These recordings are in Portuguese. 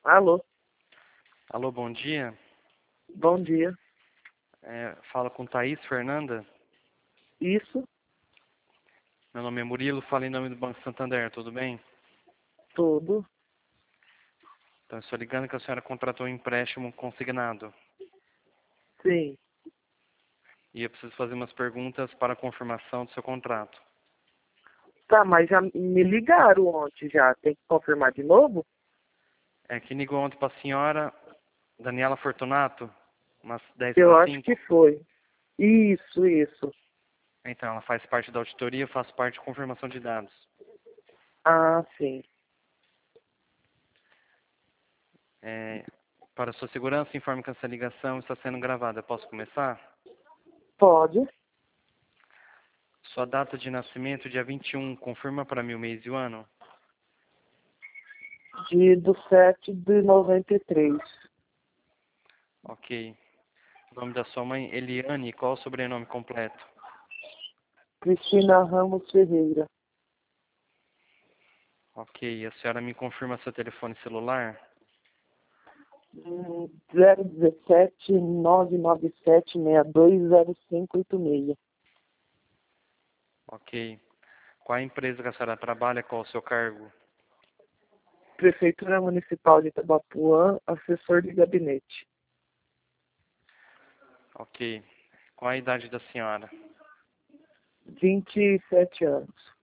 Alô, Alô, bom dia. bom dia. Fala com Thaís Fernanda. Isso, Meu nome é Murilo, falo em nome do Banco Santander, tudo bem? tudo. Então, estou ligando que a senhora contratou um empréstimo consignado. Sim. E eu preciso fazer umas perguntas para a confirmação do seu contrato. Tá, mas já me ligaram ontem já. Tem que confirmar de novo? Que ligou ontem para a senhora Daniela Fortunato, umas 10 Eu para acho que 5. foi. Isso. Então, ela faz parte da auditoria, eu faço parte de confirmação de dados. Ah, sim. Para sua segurança, informe que essa ligação está sendo gravada. Eu posso começar? Pode. Sua data de nascimento, dia 21, confirma para mim o mês e o ano? Do 7 de 93. Ok. O nome da sua mãe, Eliane, qual o sobrenome completo? Cristina Ramos Ferreira. Ok. A senhora me confirma seu telefone celular? 017 997 620586. Ok. Qual a empresa que a senhora trabalha? Qual o seu cargo? Prefeitura Municipal de Itabapuã, assessor de gabinete. Ok. Qual a idade da senhora? 27 anos.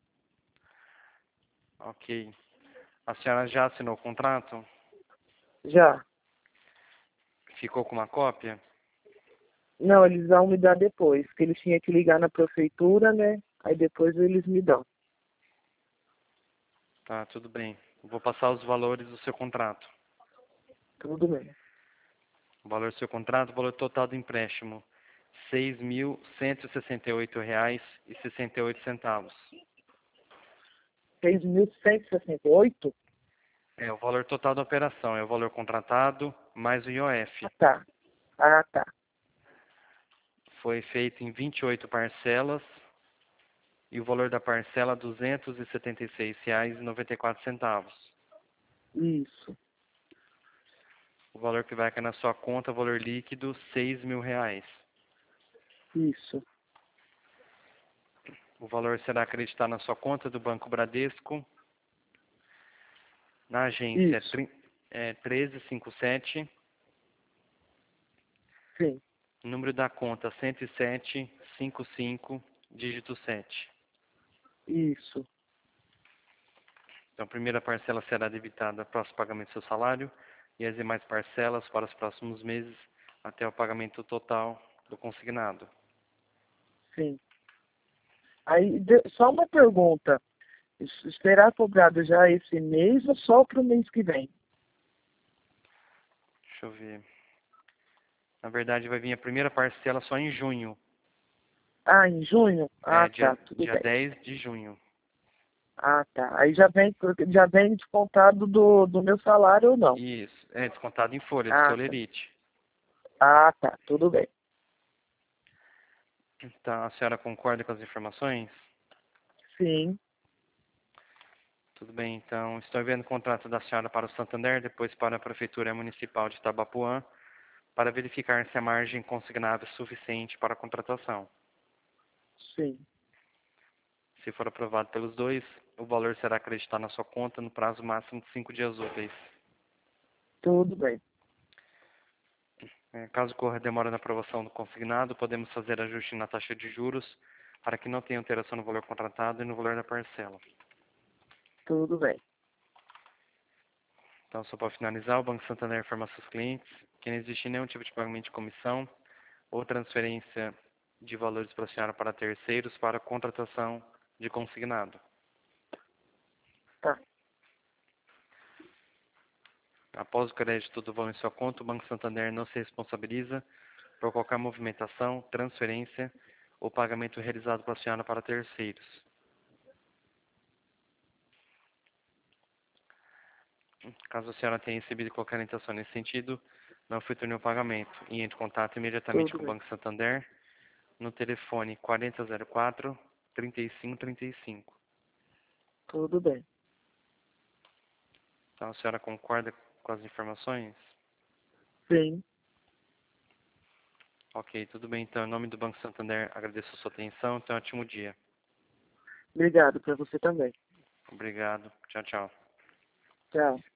Ok. A senhora já assinou o contrato? Já. Ficou com uma cópia? Não, eles vão me dar depois, que eles tinham que ligar na prefeitura, né? Aí depois eles me dão. Tá, tudo bem. Vou passar os valores do seu contrato. Tudo bem. O valor do seu contrato, o valor total do empréstimo, R$ 6.168,68. 6.168? É o valor total da operação, é o valor contratado mais o IOF. Ah, tá. Ah, tá. Foi feito em 28 parcelas e o valor da parcela R$ 276,94. Isso. O valor que vai cair na sua conta, valor líquido, R$ 6.000. Isso. O valor será acreditado na sua conta do Banco Bradesco, na agência Isso. 1357, Sim. número da conta 10755, dígito 7. Isso. Então, a primeira parcela será debitada após o pagamento do seu salário e as demais parcelas para os próximos meses até o pagamento total do consignado. Sim. Aí, só uma pergunta. Será cobrado já esse mês ou só para o mês que vem? Deixa eu ver. Na verdade, vai vir a primeira parcela só em junho. Ah, em junho? Ah, tá. Tudo Dia bem. 10 de junho. Ah, tá. Aí já vem descontado do meu salário ou não? Isso. É descontado em folha, de Ah, tá. solerite. Ah, tá. Tudo bem. Então, a senhora concorda com as informações? Sim. Tudo bem, então estou enviando o contrato da senhora para o Santander, depois para a Prefeitura Municipal de Itabapuã, para verificar se a margem consignada é suficiente para a contratação. Sim. Se for aprovado pelos dois, o valor será acreditado na sua conta no prazo máximo de 5 dias úteis. Tudo bem. Caso ocorra demora na aprovação do consignado, podemos fazer ajuste na taxa de juros para que não tenha alteração no valor contratado e no valor da parcela. Tudo bem. Então, só para finalizar, o Banco Santander informa seus clientes que não existe nenhum tipo de pagamento de comissão ou transferência de valores para a senhora para terceiros para contratação de consignado. Tá. Após o crédito do valor em sua conta, o Banco Santander não se responsabiliza por qualquer movimentação, transferência ou pagamento realizado pela senhora para terceiros. Caso a senhora tenha recebido qualquer orientação nesse sentido, não efetue nenhum pagamento e entre em contato imediatamente Tudo com o bem. Banco Santander no telefone 4004-3535. Tudo bem. Então, a senhora concorda com as informações? Sim. Ok, tudo bem. Então, em nome do Banco Santander, agradeço a sua atenção. Tenha um ótimo dia. Obrigado para você também. Obrigado. Tchau, tchau. Tchau.